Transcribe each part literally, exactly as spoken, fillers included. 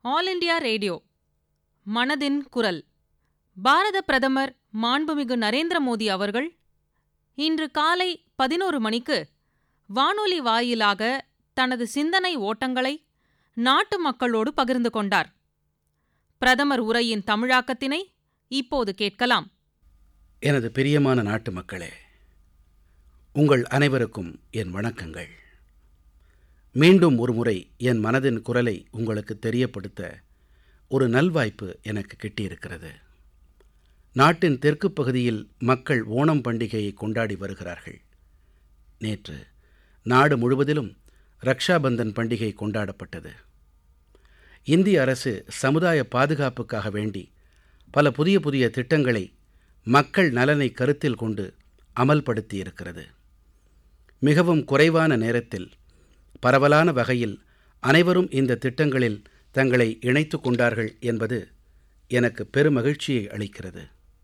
All India radio மனதின் குரல். பாரத பிரதமர் மாண்புமிகு நரேந்திர மோடி அவர்கள் இன்று காலை பதினோரு மணிக்கு வானொலி வாயிலாக தனது சிந்தனை ஓட்டங்களை நாட்டு மக்களோடு பகிர்ந்து கொண்டார். பிரதமர் உரையின் தமிழாக்கத்தினை இப்போது கேட்கலாம். எனது பிரியமான நாட்டு மக்களே, உங்கள் அனைவருக்கும் என் வணக்கங்கள். மீண்டும் ஒருமுறை என் மனதின் குரலை உங்களுக்கு தெரியப்படுத்த ஒரு நல்வாய்ப்பு எனக்கு கிட்டியிருக்கிறது. நாட்டின் தெற்கு பகுதியில் மக்கள் ஓணம் பண்டிகையை கொண்டாடி வருகிறார்கள். நேற்று நாடு முழுவதிலும் ரக்ஷாபந்தன் பண்டிகை கொண்டாடப்பட்டது. இந்திய அரசு சமுதாய பாதுகாப்புக்காக வேண்டி பல புதிய புதிய திட்டங்களை மக்கள் நலனை கருத்தில் கொண்டு அமல்படுத்தியிருக்கிறது. மிகவும் குறைவான நேரத்தில் பரவலான வகையில் அனைவரும் இந்த திட்டங்களில் தங்களை இணைத்துக் கொண்டார்கள் என்பது எனக்கு பெருமகிழ்ச்சியை அளிக்கிறது.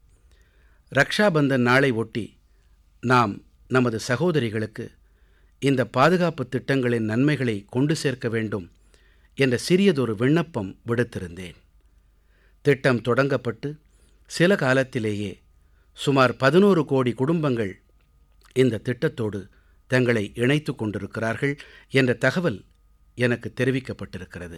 ரக்ஷாபந்தன் நாளை ஒட்டி நாம் நமது சகோதரிகளுக்கு இந்த பாதுகாப்பு திட்டங்களின் நன்மைகளை கொண்டு சேர்க்க வேண்டும் என்ற சிறியதொரு விண்ணப்பம் விடுத்திருந்தேன். திட்டம் தொடங்கப்பட்டு சில காலத்திலேயே சுமார் பதினோரு கோடி குடும்பங்கள் இந்த திட்டத்தோடு தங்களை இணைத்துக் கொண்டிருக்கிறார்கள் என்ற தகவல் எனக்கு தெரிவிக்கப்பட்டிருக்கிறது.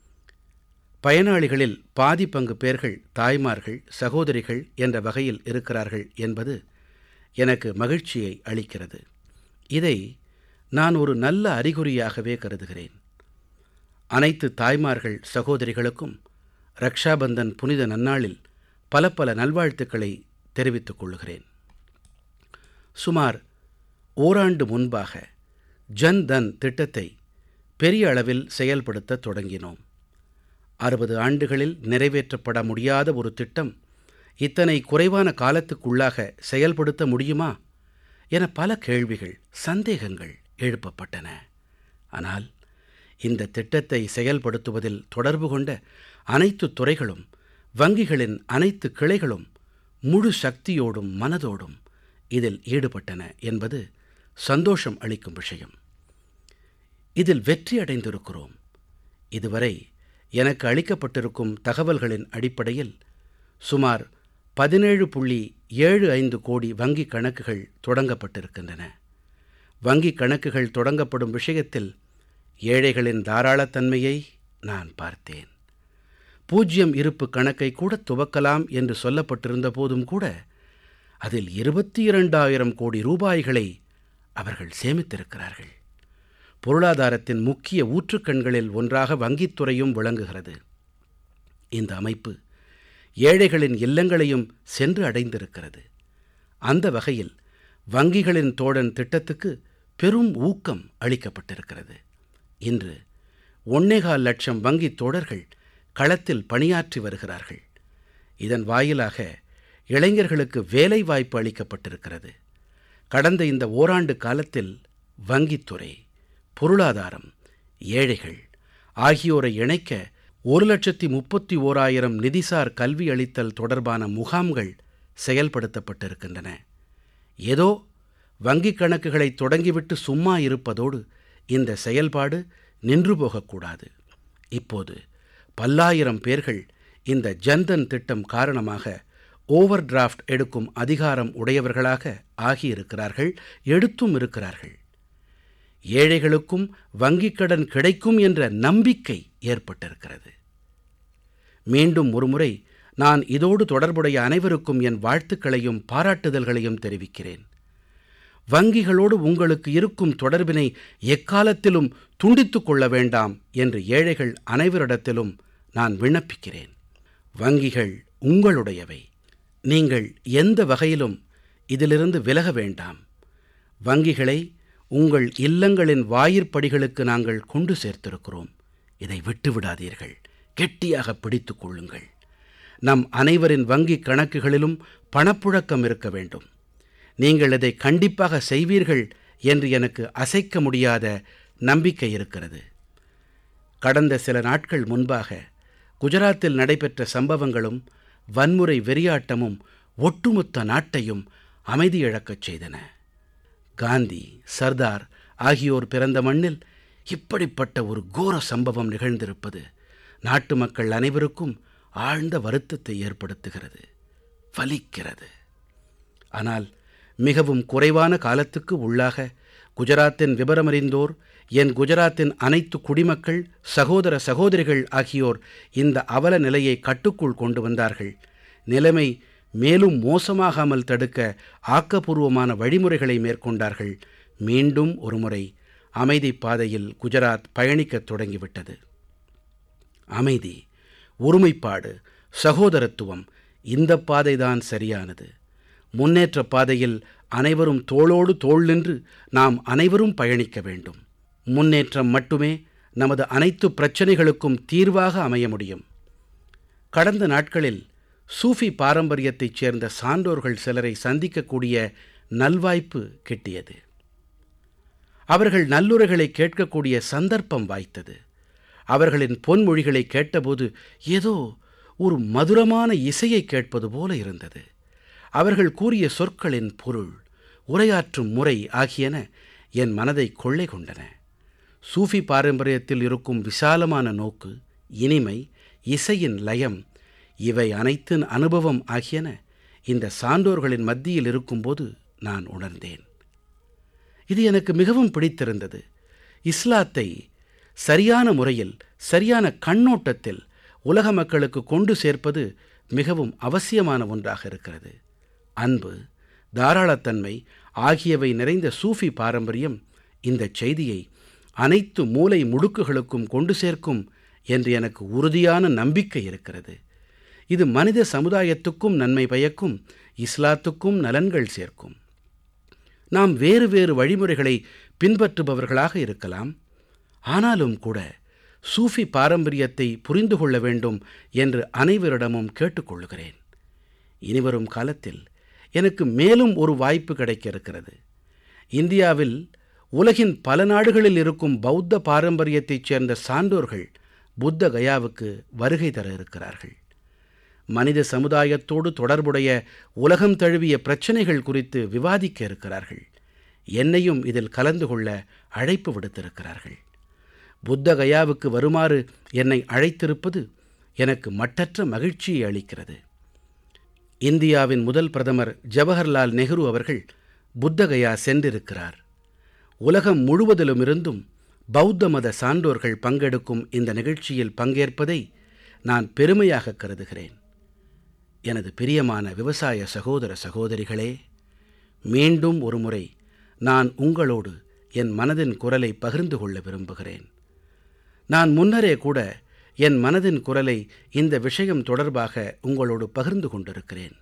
பயனாளிகளில் பாதி பங்கு பேர்கள் தாய்மார்கள், சகோதரிகள் என்ற வகையில் இருக்கிறார்கள் என்பது எனக்கு மகிழ்ச்சியை அளிக்கிறது. இதை நான் ஒரு நல்ல அறிகுறியாகவே கருதுகிறேன். அனைத்து தாய்மார்கள், சகோதரிகளுக்கும் ரக்ஷாபந்தன் புனித நன்னாளில் பல பல நல்வாழ்த்துக்களை தெரிவித்துக் கொள்கிறேன். சுமார் ஓராண்டு முன்பாக ஜன் தன் திட்டத்தை பெரிய அளவில் செயல்படுத்த தொடங்கினோம். அறுபது ஆண்டுகளில் நிறைவேற்றப்பட முடியாத ஒரு திட்டம் இத்தனை குறைவான காலத்துக்குள்ளாக செயல்படுத்த முடியுமா என பல கேள்விகள், சந்தேகங்கள் எழுப்பப்பட்டன. ஆனால் இந்த திட்டத்தை செயல்படுத்துவதில் தொடர்பு கொண்ட அனைத்து துறைகளும், வங்கிகளின் அனைத்து கிளைகளும் முழு சக்தியோடும் மனதோடும் இதில் ஈடுபட்டன என்பது சந்தோஷம் அளிக்கும் விஷயம். இதில் வெற்றி அடைந்திருக்கிறோம். இதுவரை எனக்கு அளிக்கப்பட்டிருக்கும் தகவல்களின் அடிப்படையில் சுமார் பதினேழு புள்ளி ஏழு ஐந்து கோடி வங்கி கணக்குகள் தொடங்கப்பட்டிருக்கின்றன. வங்கி கணக்குகள் தொடங்கப்படும் விஷயத்தில் ஏழைகளின் தாராளத்தன்மையை நான் பார்த்தேன். பூஜ்யம் இருப்பு கணக்கை கூட துவக்கலாம் என்று சொல்லப்பட்டிருந்த போதும் கூட அதில் இருபத்தி இரண்டாயிரம் கோடி ரூபாய்களை அவர்கள் சேமித்திருக்கிறார்கள். பொருளாதாரத்தின் முக்கிய ஊற்றுக்கண்களில் ஒன்றாக வங்கித்துறையும் விளங்குகிறது. இந்த அமைப்பு ஏழைகளின் இல்லங்களையும் சென்று அடைந்திருக்கிறது. அந்த வகையில் வங்கிகளின் தோழன் திட்டத்துக்கு பெரும் ஊக்கம் அளிக்கப்பட்டிருக்கிறது. இன்று ஒன்னேகால் லட்சம் வங்கி தோழர்கள் களத்தில் பணியாற்றி வருகிறார்கள். இதன் வாயிலாக இளைஞர்களுக்கு வேலை வாய்ப்பு அளிக்கப்பட்டிருக்கிறது. கடந்த இந்த ஓராண்டு காலத்தில் வங்கித்துறை, பொருளாதாரம், ஏழைகள் ஆகியோரை இணைக்க ஒரு லட்சத்தி முப்பத்தி ஓராயிரம் நிதிசார் கல்வி அளித்தல் தொடர்பான முகாம்கள் செயல்படுத்தப்பட்டிருக்கின்றன. ஏதோ வங்கிக் கணக்குகளை தொடங்கிவிட்டு சும்மா இருப்பதோடு இந்த செயல்பாடு நின்று போகக்கூடாது. இப்போது பல்லாயிரம் பேர்கள் இந்த ஜன்தன் திட்டம் காரணமாக ஓவர் டிராஃப்ட் எடுக்கும் அதிகாரம் உடையவர்களாக ஆகியிருக்கிறார்கள், எடுத்தும் இருக்கிறார்கள். ஏழைகளுக்கும் வங்கிக் கடன் கிடைக்கும் என்ற நம்பிக்கை ஏற்பட்டிருக்கிறது. மீண்டும் ஒருமுறை நான் இதோடு தொடர்புடைய அனைவருக்கும் என் வாழ்த்துக்களையும் பாராட்டுதல்களையும் தெரிவிக்கிறேன். வங்கிகளோடு உங்களுக்கு இருக்கும் தொடர்பினை எக்காலத்திலும் துண்டித்துக் கொள்ள வேண்டாம் என்று ஏழைகள் அனைவரிடத்திலும் நான் விண்ணப்பிக்கிறேன். வங்கிகள் உங்களுடையவை. நீங்கள் எந்த வகையிலும் இதிலிருந்து விலக வேண்டாம். வங்கிகளை உங்கள் இல்லங்களின் வாயிற்படிகளுக்கு நாங்கள் கொண்டு சேர்த்திருக்கிறோம். இதை விட்டுவிடாதீர்கள். கெட்டியாக பிடித்துக் கொள்ளுங்கள். நம் அனைவரின் வங்கிக் கணக்குகளிலும் பணப்புழக்கம் இருக்க வேண்டும். நீங்கள் இதை கண்டிப்பாக செய்வீர்கள் என்று எனக்கு அசைக்க முடியாத நம்பிக்கை இருக்கிறது. கடந்த சில நாட்கள் முன்பாக குஜராத்தில் நடைபெற்ற சம்பவங்களும் வன்முறை வெறியாட்டமும் ஒட்டுமொத்த நாட்டையும் அமைதியிழக்கச் செய்தன. காந்தி, சர்தார் ஆகியோர் பிறந்த மண்ணில் இப்படிப்பட்ட ஒரு கோர சம்பவம் நிகழ்ந்திருப்பது நாட்டு மக்கள் அனைவருக்கும் ஆழ்ந்த வருத்தத்தை ஏற்படுத்துகிறது, வலிக்கிறது. ஆனால் மிகவும் குறைவான காலத்துக்கு உள்ளாக குஜராத்தின் விபரமறிந்தோர், என் குஜராத்தின் அனைத்து குடிமக்கள், சகோதர சகோதரிகள் ஆகியோர் இந்த அவல நிலையை கட்டுக்குள் கொண்டு வந்தார்கள். நிலைமை மேலும் மோசமாகாமல் தடுக்க ஆக்கப்பூர்வமான வழிமுறைகளை மேற்கொண்டார்கள். மீண்டும் ஒருமுறை அமைதி பாதையில் குஜராத் பயணிக்கத் தொடங்கிவிட்டது. அமைதி, ஒருமைப்பாடு, சகோதரத்துவம், இந்த பாதைதான் சரியானது. முன்னேற்ற பாதையில் அனைவரும் தோளோடு தோள் நின்று நாம் அனைவரும் பயணிக்க வேண்டும். முன்னேற்றம் மட்டுமே நமது அனைத்து பிரச்சனைகளுக்கும் தீர்வாக அமைய முடியும். கடந்த நாட்களில் சூஃபி பாரம்பரியத்தைச் சேர்ந்த சான்றோர்கள் சிலரை சந்திக்கக்கூடிய நல்வாய்ப்பு கிட்டியது. அவர்கள் நல்லுரைகளை கேட்கக்கூடிய சந்தர்ப்பம் வாய்த்தது. அவர்களின் பொன்மொழிகளை கேட்டபோது ஏதோ ஒரு மதுரமான இசையை கேட்பது போல இருந்தது. அவர்கள் கூறிய சொற்களின் பொருள், உரையாற்றும் முறை ஆகியன என் மனதை கொள்ளை கொண்டன. சூஃபி பாரம்பரியத்தில் இருக்கும் விசாலமான நோக்கு, இனிமை, இசையின் லயம், இவை அனைத்தின் அனுபவம் ஆகியன இந்த சான்றோர்களின் மத்தியில் இருக்கும்போது நான் உணர்ந்தேன். இது எனக்கு மிகவும் பிடித்திருந்தது. இஸ்லாத்தை சரியான முறையில், சரியான கண்ணோட்டத்தில் உலக மக்களுக்கு கொண்டு சேர்ப்பது மிகவும் அவசியமான ஒன்றாக இருக்கிறது. அன்பு, தாராளத்தன்மை ஆகியவை நிறைந்த சூஃபி பாரம்பரியம் இந்த செய்தியை அனைத்து மூலை முடுக்குகளுக்கும் கொண்டு சேர்க்கும் என்று எனக்கு உறுதியான நம்பிக்கை இருக்கிறது. இது மனித சமுதாயத்துக்கும் நன்மை பயக்கும், இஸ்லாத்துக்கும் நலன்கள் சேர்க்கும். நாம் வேறு வேறு வழிமுறைகளை பின்பற்றுபவர்களாக இருக்கலாம். ஆனாலும் கூட சூஃபி பாரம்பரியத்தை புரிந்து கொள்ள வேண்டும் என்று அனைவரிடமும் கேட்டுக்கொள்கிறேன். இனிவரும் காலத்தில் எனக்கு மேலும் ஒரு வாய்ப்பு கிடைக்க இருக்கிறது. இந்தியாவில் உலகின் பல நாடுகளில் இருக்கும் பௌத்த பாரம்பரியத்தைச் சேர்ந்த சான்றோர்கள் புத்த கயாவுக்கு வருகை தர இருக்கிறார்கள். மனித சமுதாயத்தோடு தொடர்புடைய உலகம் தழுவிய பிரச்சனைகள் குறித்து விவாதிக்க இருக்கிறார்கள். என்னையும் இதில் கலந்து கொள்ள அழைப்பு விடுத்திருக்கிறார்கள். புத்த கயாவுக்கு வருமாறு என்னை அழைத்திருப்பது எனக்கு மட்டற்ற மகிழ்ச்சியை அளிக்கிறது. இந்தியாவின் முதல் பிரதமர் ஜவஹர்லால் நேரு அவர்கள் புத்த கயா சென்றிருக்கிறார். உலகம் முழுவதிலுமிருந்தும் பௌத்த மத சான்றோர்கள் பங்கெடுக்கும் இந்த நிகழ்ச்சியில் பங்கேற்பதை நான் பெருமையாக கருதுகிறேன். எனது பிரியமான விவசாய சகோதர சகோதரிகளே, மீண்டும் ஒருமுறை நான் உங்களோடு என் மனதின் குரலை பகிர்ந்து கொள்ள விரும்புகிறேன். நான் முன்னரே கூட என் மனதின் குரலை இந்த விஷயம் தொடர்பாக உங்களோடு பகிர்ந்து கொண்டிருக்கிறேன்.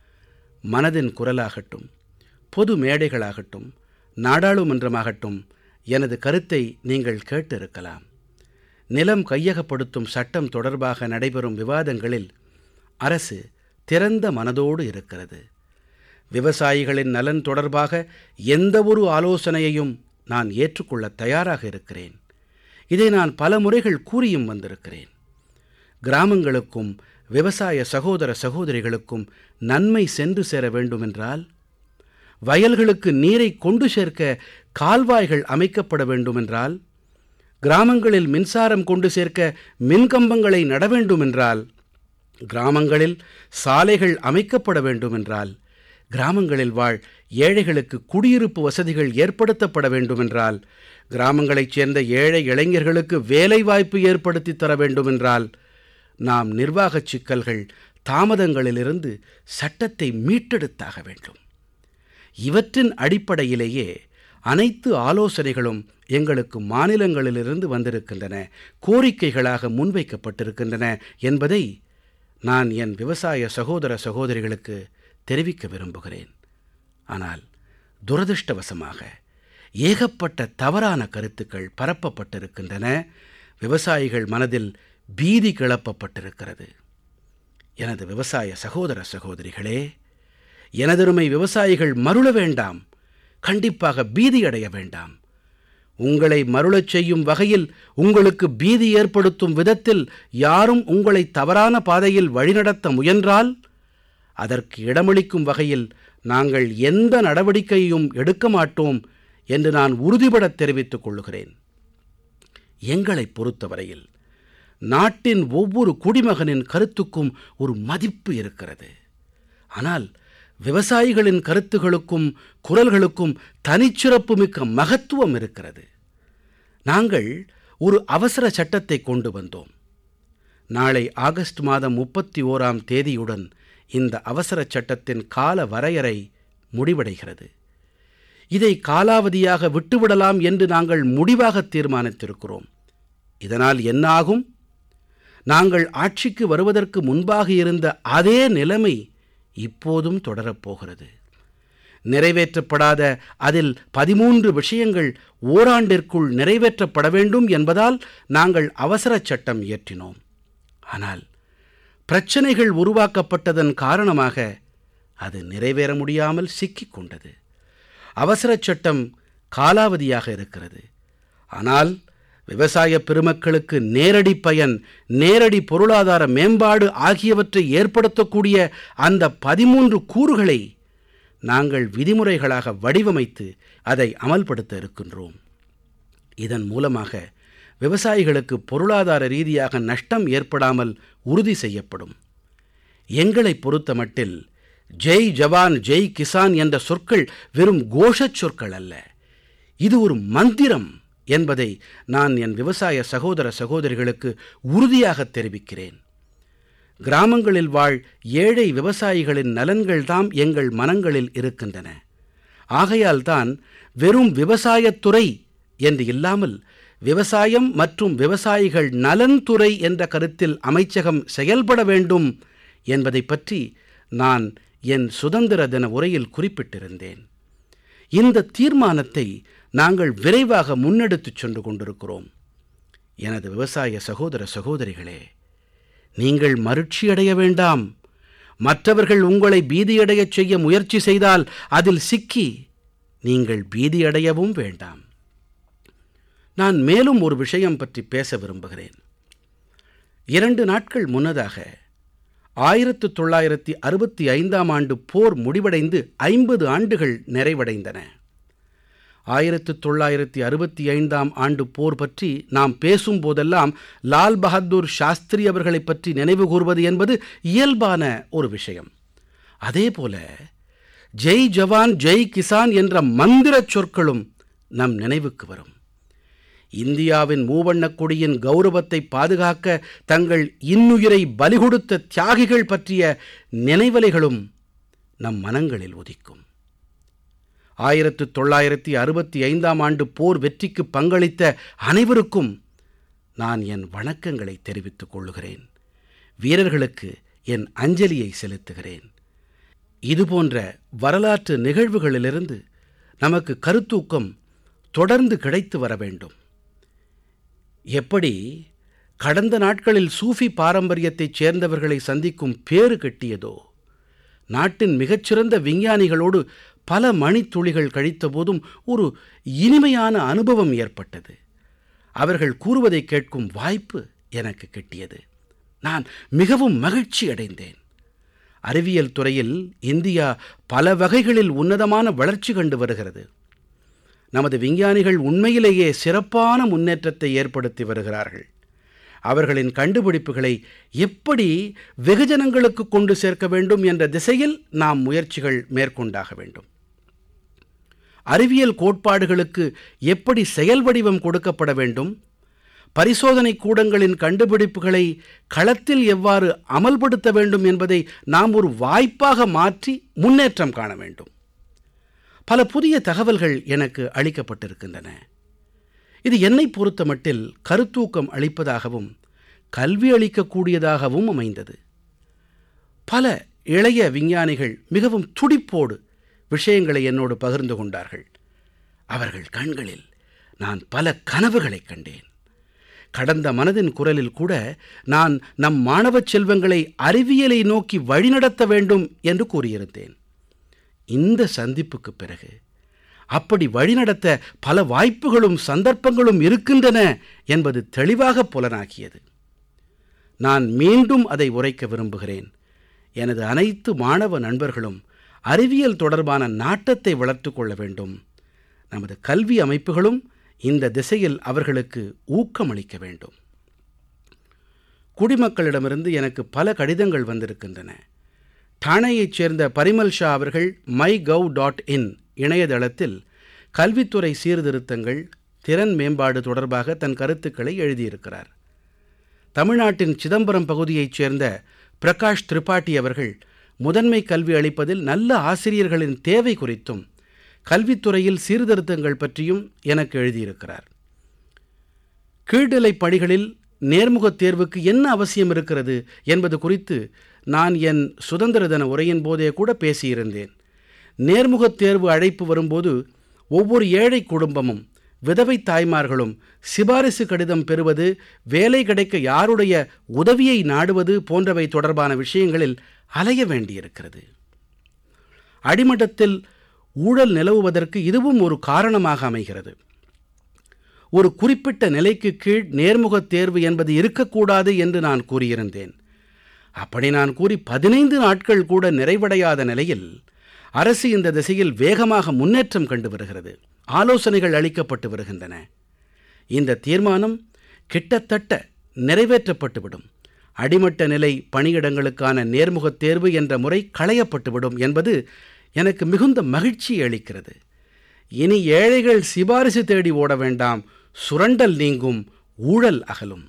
மனதின் குரலாகட்டும், பொது மேடைகளாகட்டும், நாடாளுமன்றமாகட்டும், எனது கருத்தை நீங்கள் கேட்டிருக்கலாம். நிலம் கையகப்படுத்தும் சட்டம் தொடர்பாக நடைபெறும் விவாதங்களில் அரசு திறந்த மனதோடு இருக்கிறது. விவசாயிகளின் நலன் தொடர்பாக எந்த ஒரு ஆலோசனையையும் நான் ஏற்றுக்கொள்ள தயாராக இருக்கிறேன். இதை நான் பல முறைகள் கூறியும் வந்திருக்கிறேன். கிராமங்களுக்கும் விவசாய சகோதர சகோதரிகளுக்கும் நன்மை சென்று சேர வேண்டுமென்றால், வயல்களுக்கு நீரை கொண்டு சேர்க்க கால்வாய்கள் அமைக்கப்பட வேண்டுமென்றால், கிராமங்களில் மின்சாரம் கொண்டு சேர்க்க மின்கம்பங்களை நட வேண்டுமென்றால், கிராமங்களில் சாலைகள் அமைக்கப்பட வேண்டுமென்றால், கிராமங்களில் வாழ் ஏழைகளுக்கு குடியிருப்பு வசதிகள் ஏற்படுத்தப்பட வேண்டுமென்றால், கிராமங்களைச் சேர்ந்த ஏழை இளைஞர்களுக்கு வேலைவாய்ப்பு ஏற்படுத்தி தர வேண்டுமென்றால், நாம் நிர்வாகச் சிக்கல்கள், தாமதங்களிலிருந்து சட்டத்தை மீட்டெடுத்தாக வேண்டும். இவற்றின் அடிப்படையிலேயே அனைத்து ஆலோசனைகளும் எங்களுக்கு மாநிலங்களிலிருந்து வந்திருக்கின்றன, கோரிக்கைகளாக முன்வைக்கப்பட்டிருக்கின்றன என்பதை நான் என் விவசாய சகோதர சகோதரிகளுக்கு தெரிவிக்க விரும்புகிறேன். ஆனால் துரதிர்ஷ்டவசமாக ஏகப்பட்ட தவறான கருத்துக்கள் பரப்பப்பட்டிருக்கின்றன. விவசாயிகள் மனதில் பீதி கிளப்பப்பட்டிருக்கிறது. எனது விவசாய சகோதர சகோதரிகளே, எனதருமை விவசாயிகள் மருள வேண்டாம், கண்டிப்பாக பீதியடைய வேண்டாம். உங்களை மருளச் செய்யும் வகையில், உங்களுக்கு பீதி ஏற்படுத்தும் விதத்தில் யாரும் உங்களை தவறான பாதையில் வழிநடத்த முயன்றால், அதற்கு இடமளிக்கும் வகையில் நாங்கள் எந்த நடவடிக்கையையும் எடுக்க மாட்டோம் என்று நான் உறுதிபடத் தெரிவித்துக் கொள்கிறேன். எங்களைப் பொறுத்தவரையில் நாட்டின் ஒவ்வொரு குடிமகனின் கருத்துக்கும் ஒரு மதிப்பு இருக்கிறது. ஆனால் விவசாயிகளின் கருத்துகளுக்கும் குரல்களுக்கும் தனிச்சிறப்பு மிக்க மகத்துவம் இருக்கிறது. நாங்கள் ஒரு அவசர சட்டத்தை கொண்டு வந்தோம். நாளை ஆகஸ்ட் மாதம் முப்பத்தி ஓராம் தேதியுடன் இந்த அவசர சட்டத்தின் கால வரையறை முடிவடைகிறது. இதை காலாவதியாக விட்டுவிடலாம் என்று நாங்கள் முடிவாக தீர்மானித்திருக்கிறோம். இதனால் என்ன ஆகும்? நாங்கள் ஆட்சிக்கு வருவதற்கு முன்பாக இருந்த அதே நிலைமை இப்போதும் தொடரப்போகிறது. நிறைவேற்றப்படாத அதில் பதிமூன்று விஷயங்கள் ஓராண்டிற்குள் நிறைவேற்றப்பட வேண்டும் என்பதால் நாங்கள் அவசர சட்டம் இயற்றினோம். ஆனால் பிரச்சனைகள் உருவாக்கப்பட்டதன் காரணமாக அது நிறைவேற முடியாமல் சிக்கிக் கொண்டது. அவசர சட்டம் காலாவதியாக இருக்கிறது. ஆனால் விவசாய பெருமக்களுக்கு நேரடி பயன், நேரடி பொருளாதார மேம்பாடு ஆகியவற்றை ஏற்படுத்தக்கூடிய அந்த பதிமூன்று கூறுகளை நாங்கள் விதிமுறைகளாக வடிவமைத்து அதை அமல்படுத்த இருக்கின்றோம். இதன் மூலமாக விவசாயிகளுக்கு பொருளாதார ரீதியாக நஷ்டம் ஏற்படாமல் உறுதி செய்யப்படும். எங்களை பொறுத்தமட்டில் ஜெய் ஜவான் ஜெய் கிசான் என்ற சொற்கள் வெறும் கோஷச் சொற்கள் அல்ல, இது ஒரு மந்திரம் என்பதை நான் என் விவசாய சகோதர சகோதரிகளுக்கு உறுதியாக தெரிவிக்கிறேன். கிராமங்களில் வாழ் ஏழை விவசாயிகளின் நலன்கள்தாம் எங்கள் மனங்களில் இருக்கின்றன. ஆகையால் தான் வெறும் விவசாயத்துறை என்று இல்லாமல் விவசாயம் மற்றும் விவசாயிகள் நலன்துறை என்ற கருத்தில் அமைச்சகம் செயல்பட வேண்டும் என்பதை பற்றி நான் என் சுதந்திர தின உரையில் குறிப்பிட்டிருந்தேன். இந்த தீர்மானத்தை நாங்கள் விரைவாக முன்னெடுத்துச் சென்று கொண்டிருக்கிறோம். எனது விவசாய சகோதர சகோதரிகளே, நீங்கள் மருட்சியடைய வேண்டாம். மற்றவர்கள் உங்களை பீதியடையச் செய்ய முயற்சி செய்தால் அதில் சிக்கி நீங்கள் பீதியடையவும் வேண்டாம். நான் மேலும் ஒரு விஷயம் பற்றி பேச விரும்புகிறேன். இரண்டு நாட்கள் முன்னதாக ஆயிரத்து தொள்ளாயிரத்தி அறுபத்தி ஐந்தாம் ஆண்டு போர் முடிவடைந்து ஐம்பது ஆண்டுகள் நிறைவடைந்தன. ஆயிரத்து தொள்ளாயிரத்தி அறுபத்தி ஐந்தாம் ஆண்டு போர் பற்றி நாம் பேசும் போதெல்லாம் லால் பகதூர் சாஸ்திரி அவர்களை பற்றி நினைவு கூர்வது என்பது இயல்பான ஒரு விஷயம். அதேபோல ஜெய் ஜவான் ஜெய் கிசான் என்ற மந்திரச் சொற்களும் நம் நினைவுக்கு வரும். இந்தியாவின் மூவண்ணக் கொடியின் கௌரவத்தை பாதுகாக்க தங்கள் இன்னுயிரை பலி கொடுத்த தியாகிகள் பற்றிய நினைவலைகளும் நம் மனங்களில் உதிக்கும். ஆயிரத்து தொள்ளாயிரத்தி அறுபத்தி ஐந்தாம் ஆண்டு போர் வெற்றிக்கு பங்களித்த அனைவருக்கும் நான் என் வணக்கங்களை தெரிவித்துக் கொள்கிறேன். வீரர்களுக்கு என் அஞ்சலியை செலுத்துகிறேன். இதுபோன்ற வரலாற்று நிகழ்வுகளிலிருந்து நமக்கு கருத்தூக்கம் தொடர்ந்து கிடைத்து வர வேண்டும். எப்படி கடந்த நாட்களில் சூஃபி பாரம்பரியத்தைச் சேர்ந்தவர்களை சந்திக்கும் பேறு கிட்டியதோ, நாட்டின் மிகச்சிறந்த விஞ்ஞானிகளோடு பல மணித்துளிகள் கழித்த போதும் ஒரு இனிமையான அனுபவம் ஏற்பட்டது. அவர்கள் கூறுவதை கேட்கும் வாய்ப்பு எனக்கு கிட்டியது. நான் மிகவும் மகிழ்ச்சி அடைந்தேன். அறிவியல் துறையில் இந்தியா பல வகைகளில் உன்னதமான வளர்ச்சி கண்டு வருகிறது. நமது விஞ்ஞானிகள் உண்மையிலேயே சிறப்பான முன்னேற்றத்தை ஏற்படுத்தி வருகிறார்கள். அவர்களின் கண்டுபிடிப்புகளை எப்படி வெகுஜனங்களுக்கு கொண்டு சேர்க்க வேண்டும் என்ற திசையில் நாம் முயற்சிகள் மேற்கொண்டாக வேண்டும். அறிவியல் கோட்பாடுகளுக்கு எப்படி செயல் வடிவம் கொடுக்கப்பட வேண்டும், பரிசோதனை கூடங்களின் கண்டுபிடிப்புகளை களத்தில் எவ்வாறு அமல்படுத்த வேண்டும் என்பதை நாம் ஒரு வாய்ப்பாக மாற்றி முன்னேற்றம் காண வேண்டும். பல புதிய தகவல்கள் எனக்கு அளிக்கப்பட்டிருக்கின்றன. இது என்னை பொறுத்தமட்டில் கருத்தூக்கம் அளிப்பதாகவும் கல்வி அளிக்கக்கூடியதாகவும் அமைந்தது. பல இளைய விஞ்ஞானிகள் மிகவும் துடிப்போடு விஷயங்களை என்னோடு பகிர்ந்து கொண்டார்கள். அவர்கள் கண்களில் நான் பல கனவுகளை கண்டேன். கடந்த மனதின் குரலில் கூட நான் நம் மாணவச் செல்வங்களை அறிவியலை நோக்கி வழிநடத்த வேண்டும் என்று கூறியிருந்தேன். இந்த சந்திப்புக்கு பிறகு அப்படி வழிநடத்த பல வாய்ப்புகளும் சந்தர்ப்பங்களும் இருக்கின்றன என்பது தெளிவாக புலனாகியது. நான் மீண்டும் அதை உரைக்க விரும்புகிறேன். எனது அனைத்து மாணவ நண்பர்களும் அறிவியல் தொடர்பான நாட்டத்தை வளர்த்து கொள்ள வேண்டும். நமது கல்வி அமைப்புகளும் இந்த திசையில் அவர்களுக்கு ஊக்கமளிக்க வேண்டும். குடிமக்களிடமிருந்து எனக்கு பல கடிதங்கள் வந்திருக்கின்றன. டானேயைச் சேர்ந்த பரிமல் ஷா அவர்கள் மை கவ் டாட் இன் இணையதளத்தில் கல்வித்துறை சீர்திருத்தங்கள், திறன் மேம்பாடு தொடர்பாக தன் கருத்துக்களை எழுதியிருக்கிறார். தமிழ்நாட்டின் சிதம்பரம் பகுதியைச் சேர்ந்த பிரகாஷ் திரிபாட்டி அவர்கள் முதன்மை கல்வி அளிப்பதில் நல்ல ஆசிரியர்களின் தேவை குறித்தும் கல்வித்துறையில் சீர்திருத்தங்கள் பற்றியும் எனக்கு எழுதியிருக்கிறார். கீழ்நிலைப் பணிகளில் நேர்முகத் தேர்வுக்கு என்ன அவசியம் இருக்கிறது என்பது குறித்து நான் என் சுதந்திர தின உரையின் போதே கூட பேசியிருந்தேன். நேர்முகத் தேர்வு அழைப்பு வரும்போது ஒவ்வொரு ஏழை குடும்பமும், விதவை தாய்மார்களும் சிபாரிசு கடிதம் பெறுவது, வேலை கிடைக்க யாருடைய உதவியை நாடுவது போன்றவை தொடர்பான விஷயங்களில் அலைய வேண்டியிருக்கிறது. அடிமட்டத்தில் ஊழல் நிலவுவதற்கு இதுவும் ஒரு காரணமாக அமைகிறது. ஒரு குறிப்பிட்ட நிலைக்கு கீழ் நேர்முகத் தேர்வு என்பது இருக்கக்கூடாது என்று நான் கூறியிருந்தேன். அப்படி நான் கூறி பதினைந்து நாட்கள் கூட நிறைவடையாத நிலையில் அரசு இந்த திசையில் வேகமாக முன்னேற்றம் கண்டு வருகிறது. ஆலோசனைகள் அளிக்கப்பட்டு வருகின்றன. இந்த தீர்மானம் கிட்டத்தட்ட நிறைவேற்றப்பட்டுவிடும். அடிமட்ட நிலை பணியிடங்களுக்கான நேர்முகத் தேர்வு என்ற முறை களையப்பட்டுவிடும் என்பது எனக்கு மிகுந்த மகிழ்ச்சியை அளிக்கிறது. இனி ஏழைகள் சிபாரிசு தேடி ஓட வேண்டாம், சுரண்டல் நீங்கும், ஊழல் அகலும்.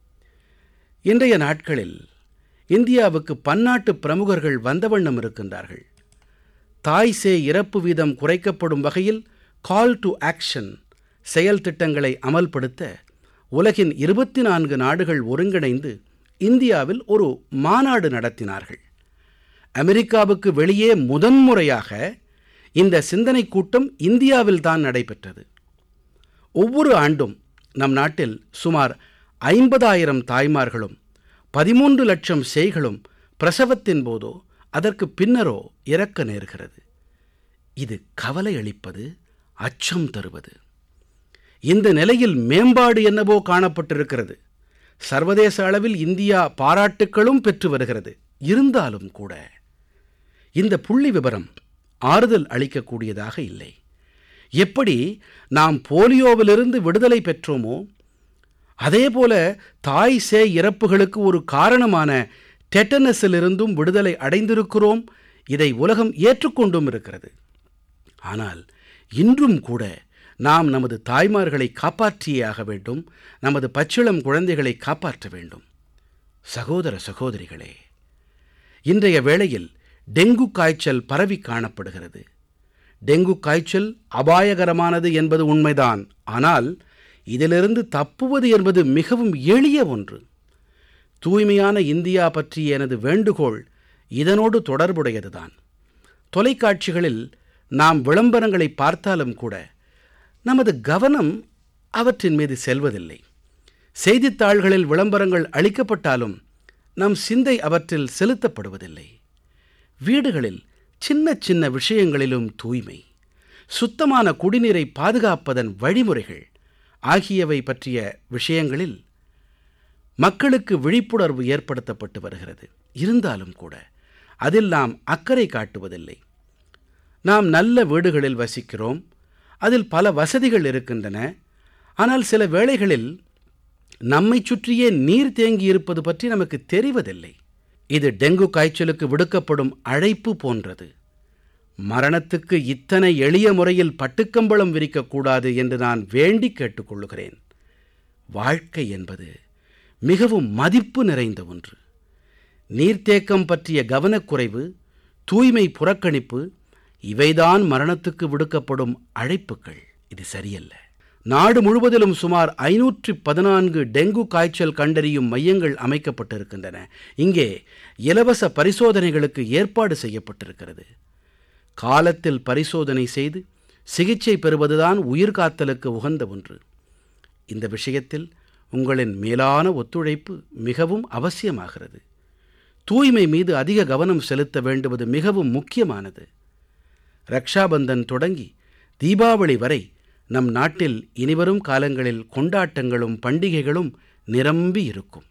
இன்றைய நாட்களில் இந்தியாவுக்கு பன்னாட்டு பிரமுகர்கள் வந்த வண்ணம் இருக்கின்றார்கள். தாய் சேய் இறப்பு வீதம் குறைக்கப்படும் வகையில் கால் டு ஆக்ஷன் செயல் திட்டங்களை அமல்படுத்த உலகின் இருபத்தி நான்கு நாடுகள் ஒருங்கிணைந்து இந்தியாவில் ஒரு மாநாடு நடத்தினார்கள். அமெரிக்காவுக்கு வெளியே முதன்முறையாக இந்த சிந்தனை கூட்டம் இந்தியாவில் தான் நடைபெற்றது. ஒவ்வொரு ஆண்டும் நம் நாட்டில் சுமார் ஐம்பதாயிரம் தாய்மார்களும் பதிமூன்று லட்சம் சேய்களும் பிரசவத்தின் போதோ அதற்கு பின்னரோ இறக்க நேர்கிறது. இது கவலை அளிப்பது, அச்சம் தருவது. இந்த நிலையில் மேம்பாடு என்னவோ காணப்பட்டிருக்கிறது. சர்வதேச அளவில் இந்தியா பாராட்டுக்களும் பெற்று வருகிறது. இருந்தாலும் கூட இந்த புள்ளி விபரம் ஆறுதல் அளிக்கக்கூடியதாக இல்லை. எப்படி நாம் போலியோவிலிருந்து விடுதலை பெற்றோமோ அதேபோல தாய் சேய் இறப்புகளுக்கு ஒரு காரணமான டெட்டனஸிலிருந்தும் விடுதலை அடைந்திருக்கிறோம். இதை உலகம் ஏற்றுக்கொண்டும் இருக்கிறது. ஆனால் இன்றும் கூட நாம் நமது தாய்மார்களை காப்பாற்றியே ஆக வேண்டும். நமது பச்சிளம் குழந்தைகளை காப்பாற்ற வேண்டும். சகோதர சகோதரிகளே, இன்றைய வேளையில் டெங்கு காய்ச்சல் பரவி காணப்படுகிறது. டெங்கு காய்ச்சல் அபாயகரமானது என்பது உண்மைதான். ஆனால் இதிலிருந்து தப்புவது என்பது மிகவும் எளிய ஒன்று. தூய்மையான இந்தியா பற்றிய எனது வேண்டுகோள் இதனோடு தொடர்புடையதுதான். தொலைக்காட்சிகளில் நாம் விளம்பரங்களை பார்த்தாலும் கூட நமது கவனம் அவற்றின் மீது செல்வதில்லை. செய்தித்தாள்களில் விளம்பரங்கள் அளிக்கப்பட்டாலும் நம் சிந்தை அவற்றில் செலுத்தப்படுவதில்லை. வீடுகளில் சின்ன சின்ன விஷயங்களிலும் தூய்மை, சுத்தமான குடிநீரை பாதுகாப்பதன் வழிமுறைகள் ஆகியவை பற்றிய விஷயங்களில் மக்களுக்கு விழிப்புணர்வு ஏற்படுத்தப்பட்டு வருகிறது. இருந்தாலும் கூட அதில் நாம் அக்கறை காட்டுவதில்லை. நாம் நல்ல வீடுகளில் வசிக்கிறோம். அதில் பல வசதிகள் இருக்கின்றன. ஆனால் சில வேளைகளில் நம்மை சுற்றியே நீர் தேங்கி இருப்பது பற்றி நமக்கு தெரிவதில்லை. இது டெங்கு காய்ச்சலுக்கு விடுக்கப்படும் அழைப்பு போன்றது. மரணத்துக்கு இத்தனை எளிய முறையில் பட்டுக்கம்பளம் விரிக்கக்கூடாது என்று நான் வேண்டி கேட்டுக்கொள்ளுகிறேன். வாழ்க்கை என்பது மிகவும் மதிப்பு நிறைந்த ஒன்று. நீர்த்தேக்கம் பற்றிய கவனக்குறைவு, தூய்மை புறக்கணிப்பு இவைதான் மரணத்துக்கு விடுக்கப்படும் அழைப்புகள். இது சரியல்ல. நாடு முழுவதிலும் சுமார் ஐநூற்று பதினான்கு டெங்கு காய்ச்சல் கண்டறியும் மையங்கள் அமைக்கப்பட்டிருக்கின்றன. இங்கே இலவச பரிசோதனைகளுக்கு ஏற்பாடு செய்யப்பட்டிருக்கிறது. காலத்தில் பரிசோதனை செய்து சிகிச்சை பெறுவதுதான் உயிர்காத்தலுக்கு உகந்த ஒன்று. இந்த விஷயத்தில் உங்களின் மேலான ஒத்துழைப்பு மிகவும் அவசியமாகிறது. தூய்மை மீது அதிக கவனம் செலுத்த வேண்டுவது மிகவும் முக்கியமானது. ரக்ஷாபந்தன் தொடங்கி தீபாவளி வரை நம் நாட்டில் இனிவரும் காலங்களில் கொண்டாட்டங்களும் பண்டிகைகளும் நிரம்பி இருக்கும்.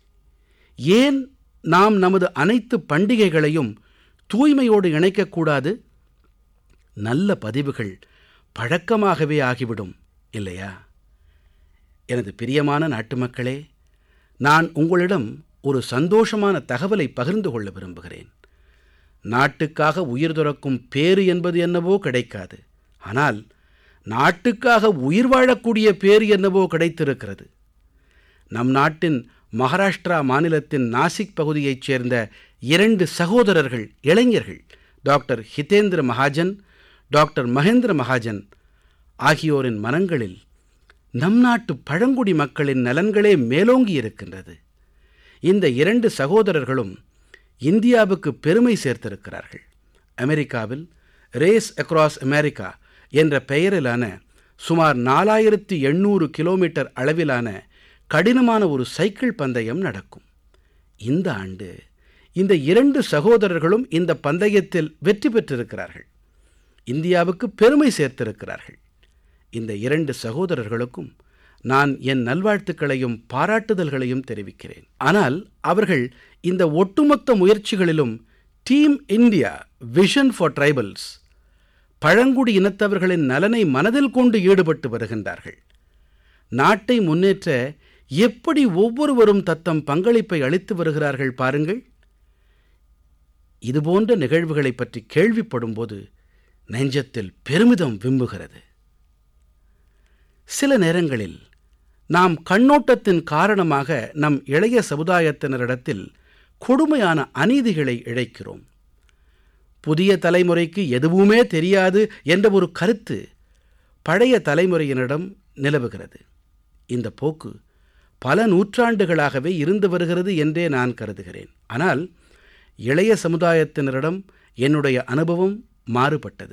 ஏன் நாம் நமது அனைத்து பண்டிகைகளையும் தூய்மையோடு இணைக்கக்கூடாது? நல்ல பதிவுகள் பழக்கமாகவே ஆகிவிடும், இல்லையா? எனது பிரியமான நாட்டுமக்களே, நான் உங்களிடம் ஒரு சந்தோஷமான தகவலை பகிர்ந்து கொள்ள விரும்புகிறேன். நாட்டுக்காக உயிர் துறக்கும் பேறு என்பது என்னவோ கிடைக்காது. ஆனால் நாட்டுக்காக உயிர் வாழக்கூடிய பேறு என்னவோ கிடைத்திருக்கிறது. நம் நாட்டின் மகாராஷ்டிரா மாநிலத்தின் நாசிக் பகுதியைச் சேர்ந்த இரண்டு சகோதரர்கள், இளைஞர்கள், டாக்டர் ஹிதேந்திர மகாஜன், டாக்டர் மகேந்திர மகாஜன் ஆகியோரின் மனங்களில் நம் நாட்டு பழங்குடி மக்களின் நலன்களே மேலோங்கி இருக்கின்றது. இந்த இரண்டு சகோதரர்களும் இந்தியாவுக்கு பெருமை சேர்த்திருக்கிறார்கள். அமெரிக்காவில் ரேஸ் அக்ராஸ் அமெரிக்கா என்ற பெயரிலான சுமார் நாலாயிரத்து எண்ணூறு கிலோமீட்டர் அளவிலான கடினமான ஒரு சைக்கிள் பந்தயம் நடக்கும். இந்த ஆண்டு இந்த இரண்டு சகோதரர்களும் இந்த பந்தயத்தில் வெற்றி பெற்றிருக்கிறார்கள். இந்தியாவுக்கு பெருமை சேர்த்திருக்கிறார்கள். இந்த இரண்டு சகோதரர்களுக்கும் நான் என் நல்வாழ்த்துக்களையும் பாராட்டுதல்களையும் தெரிவிக்கிறேன். ஆனால் அவர்கள் இந்த ஒட்டுமொத்த முயற்சிகளிலும் team India vision for tribals, பழங்குடி இனத்தவர்களின் நலனை மனதில் கொண்டு ஈடுபட்டு வருகின்றார்கள். நாட்டை முன்னேற்ற எப்படி ஒவ்வொருவரும் தத்தம் பங்களிப்பை அளித்து வருகிறார்கள் பாருங்கள். இதுபோன்ற நிகழ்வுகளை பற்றி கேள்விப்படும்போது நெஞ்சத்தில் பெருமிதம் விம்புகிறது. சில நேரங்களில் நாம் கண்ணோட்டத்தின் காரணமாக நம் இளைய சமுதாயத்தினரிடத்தில் கொடுமையான அநீதிகளை இழைக்கிறோம். புதிய தலைமுறைக்கு எதுவுமே தெரியாது என்ற ஒரு கருத்து பழைய தலைமுறையினரிடம் நிலவுகிறது. இந்த போக்கு பல நூற்றாண்டுகளாகவே இருந்து வருகிறது என்றே நான் கருதுகிறேன். ஆனால் இளைய சமுதாயத்தினரிடம் என்னுடைய அனுபவம் மாறுபட்டது.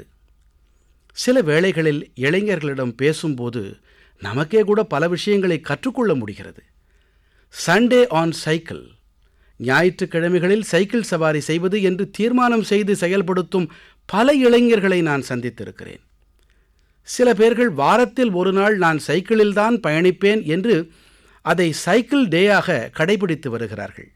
சில வேளைகளில் இளைஞர்களிடம் பேசும்போது நமக்கே கூட பல விஷயங்களை கற்றுக்கொள்ள முடிகிறது. சண்டே ஆன் சைக்கிள், ஞாயிற்றுக்கிழமைகளில் சைக்கிள் சவாரி செய்வது என்று தீர்மானம் செய்து செயல்படுத்தும் பல இளைஞர்களை நான் சந்தித்திருக்கிறேன். சில பேர்கள் வாரத்தில் ஒரு நாள் நான் சைக்கிளில்தான் பயணிப்பேன் என்று அதை சைக்கிள் டேயாக கடைபிடித்து வருகிறார்கள்.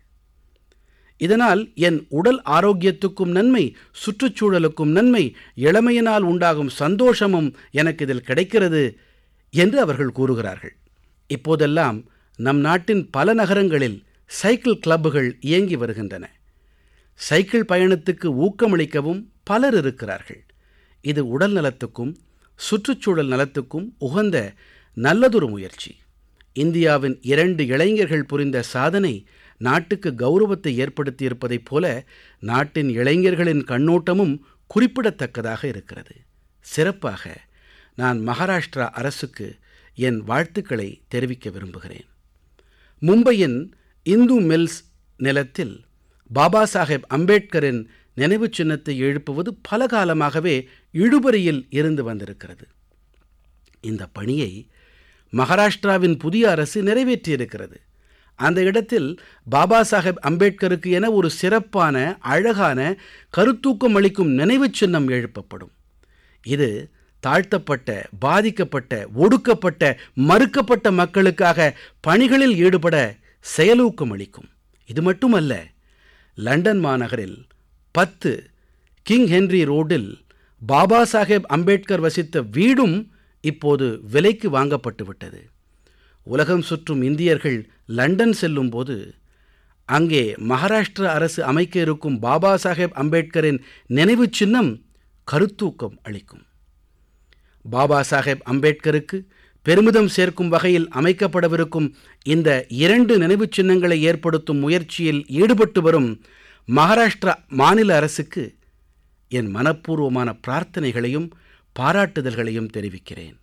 இதனால் என் உடல் ஆரோக்கியத்துக்கும் நன்மை, சுற்றுச்சூழலுக்கும் நன்மை, இளமையினால் உண்டாகும் சந்தோஷமும் எனக்கு இதில் கிடைக்கிறது என்று அவர்கள் கூறுகிறார்கள். இப்போதெல்லாம் நம் நாட்டின் பல நகரங்களில் சைக்கிள் கிளப்புகள் இயங்கி வருகின்றன. சைக்கிள் பயணத்துக்கு ஊக்கமளிக்கவும் பலர் இருக்கிறார்கள். இது உடல் நலத்துக்கும் சுற்றுச்சூழல் நலத்துக்கும் உகந்த நல்லதொரு முயற்சி. இந்தியாவின் இரண்டு இளைஞர்கள் புரிந்த சாதனை நாட்டுக்கு கௌரவத்தை ஏற்படுத்தியிருப்பதைப் போல நாட்டின் இளைஞர்களின் கண்ணோட்டமும் குறிப்பிடத்தக்கதாக இருக்கிறது. சிறப்பாக நான் மகாராஷ்டிரா அரசுக்கு என் வாழ்த்துக்களை தெரிவிக்க விரும்புகிறேன். மும்பையின் இந்து மில்ஸ் நிலத்தில் பாபா சாஹேப் அம்பேத்கரின் நினைவு சின்னத்தை எழுப்புவது பல காலமாகவே இழுபறியில் இருந்து வந்திருக்கிறது. இந்த பணியை மகாராஷ்டிராவின் புதிய அரசு நிறைவேற்றியிருக்கிறது. அந்த இடத்தில் பாபா சாஹேப் அம்பேத்கருக்கு என ஒரு சிறப்பான, அழகான, கருத்தூக்கம் அளிக்கும் நினைவு சின்னம் எழுப்பப்படும். இது தாழ்த்தப்பட்ட, பாதிக்கப்பட்ட, ஒடுக்கப்பட்ட, மறுக்கப்பட்ட மக்களுக்காக பணிகளில் ஈடுபட செயலூக்கம் அளிக்கும். இது மட்டுமல்ல, லண்டன் மாநகரில் பத்து கிங் ஹென்றி ரோடில் பாபா சாஹேப் அம்பேத்கர் வசித்த வீடும் இப்போது விலைக்கு வாங்கப்பட்டு விட்டது. உலகம் சுற்றும் இந்தியர்கள் லண்டன் செல்லும் போது அங்கே மகாராஷ்டிரா அரசு அமைக்க இருக்கும் பாபா சாஹேப் அம்பேத்கரின் நினைவு சின்னம் கருத்தூக்கம் அளிக்கும். பாபா சாஹேப் அம்பேத்கருக்கு பெருமிதம் சேர்க்கும் வகையில் அமைக்கப்படவிருக்கும் இந்த இரண்டு நினைவு சின்னங்களை ஏற்படுத்தும் முயற்சியில் ஈடுபட்டு வரும் மகாராஷ்டிரா மாநில அரசுக்கு என் மனப்பூர்வமான பிரார்த்தனைகளையும் பாராட்டுதல்களையும் தெரிவிக்கிறேன்.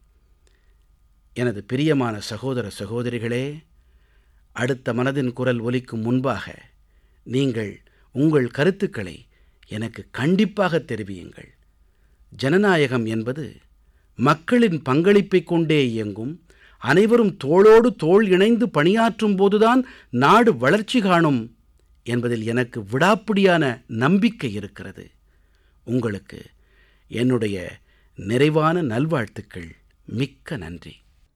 எனது பிரியமான சகோதர சகோதரிகளே, அடுத்த மனதின் குரல் ஒலிக்கும் முன்பாக நீங்கள் உங்கள் கருத்துக்களை எனக்கு கண்டிப்பாக தெரிவியுங்கள். ஜனநாயகம் என்பது மக்களின் பங்களிப்பைக் கொண்டே இயங்கும். அனைவரும் தோளோடு தோள் இணைந்து பணியாற்றும் போதுதான் நாடு வளர்ச்சி காணும் என்பதில் எனக்கு விடாப்பிடியான நம்பிக்கை இருக்கிறது. உங்களுக்கு என்னுடைய நிறைவான நல்வாழ்த்துக்கள். மிக்க நன்றி.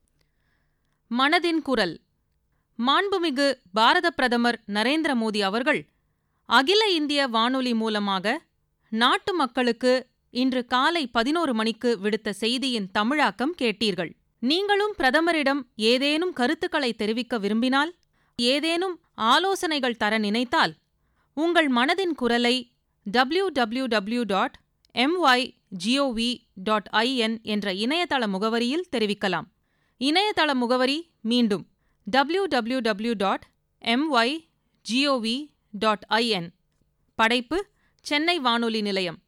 மனதின் குரல். மாண்புமிகு பாரத பிரதமர் நரேந்திர மோடி அவர்கள் அகில இந்திய வானொலி மூலமாக நாட்டு மக்களுக்கு இன்று காலை பதினோரு மணிக்கு விடுத்த செய்தியின் தமிழாக்கம் கேட்டீர்கள். நீங்களும் பிரதமரிடம் ஏதேனும் கருத்துக்களை தெரிவிக்க விரும்பினால் ஏதேனும் ஆலோசனைகள் தர நினைத்தால் உங்கள் மனதின் குரலை W W W dot M Y gov dot IN என்ற இணையதள முகவரியில் தெரிவிக்கலாம். இணையதள முகவரி மீண்டும் W W W dot M Y gov dot IN. படைப்பு சென்னை வானொலி நிலையம்.